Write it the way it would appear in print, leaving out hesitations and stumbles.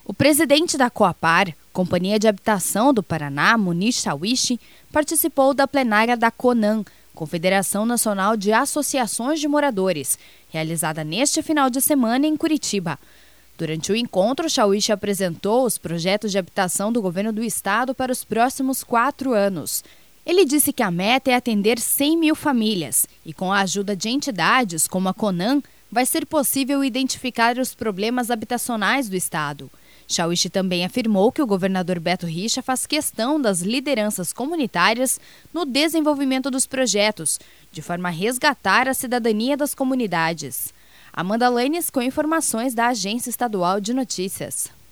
O presidente da Coapar, Companhia de Habitação do Paraná, Muniz Shawishi, participou da plenária da CONAM, Confederação Nacional de Associações de Moradores, realizada neste final de semana em Curitiba. Durante o encontro, Shawishi apresentou os projetos de habitação do governo do estado para os próximos 4 anos. Ele disse que a meta é atender 100 mil famílias e, com a ajuda de entidades como a CONAM, vai ser possível identificar os problemas habitacionais do estado. Shawishi também afirmou que o governador Beto Richa faz questão das lideranças comunitárias no desenvolvimento dos projetos, de forma a resgatar a cidadania das comunidades. Amanda Lanes com informações da Agência Estadual de Notícias.